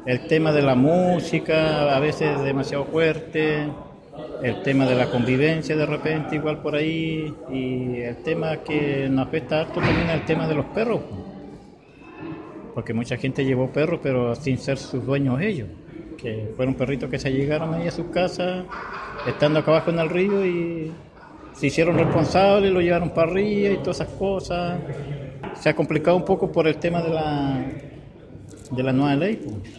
El tema de la música a veces es demasiado fuerte, el tema de la convivencia de repente igual por ahí, y el tema que nos afecta harto también es el tema de los perros, porque mucha gente llevó perros pero sin ser sus dueños ellos, que fueron perritos que se llegaron ahí a sus casas estando acá abajo en el río y se hicieron responsables, lo llevaron para arriba y todas esas cosas. Se ha complicado un poco por el tema de la nueva ley, pues.